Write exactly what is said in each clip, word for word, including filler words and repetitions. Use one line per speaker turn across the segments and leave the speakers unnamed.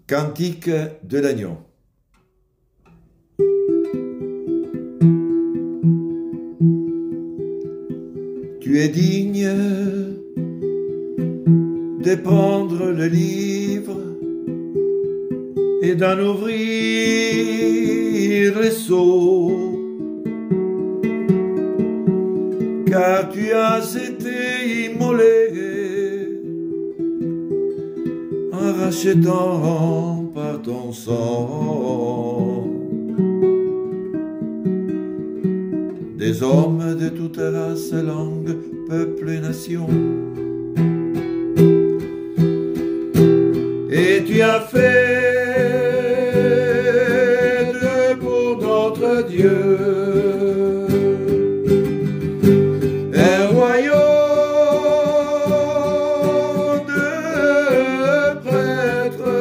Cantique de l'agneau. Tu es digne de prendre le livre et d'en ouvrir les seaux, car tu as été immolé en rachetant par ton sang des hommes de toute race, langue, peuple et nation. Et tu as fait de pour notre Dieu un royaume de prêtres,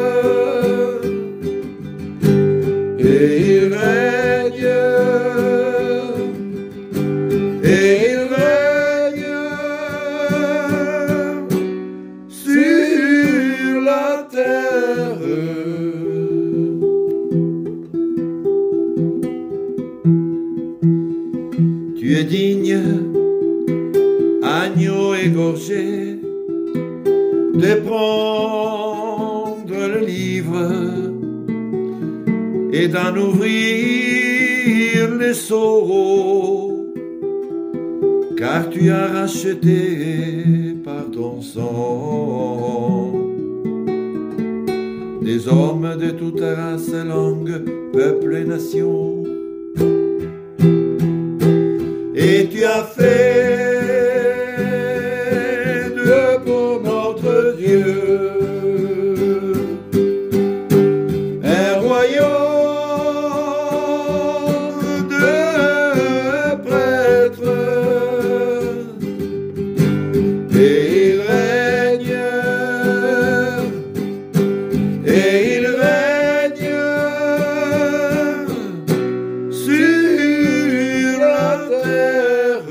et il règne, et il règne sur la terre. Tu es digne, agneau égorgé, de prendre le livre et d'en ouvrir les seaux, car tu as racheté par ton sang des hommes de toute race, langue, peuple et nation. Et tu as fait de pour notre Dieu un royaume de prêtres, et il règne, et il règne sur la terre.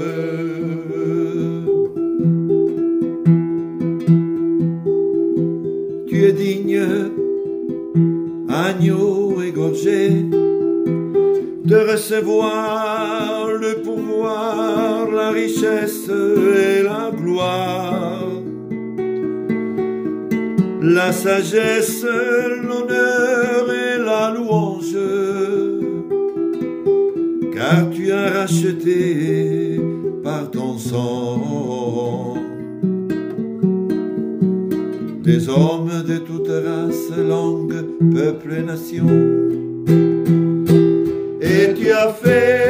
Tu es digne, agneau égorgé, de recevoir le pouvoir, la richesse et la gloire, la sagesse, l'honneur et la louange, car tu as racheté par ton sang des hommes de toute race, langue, peuple et nation. Et tu as fait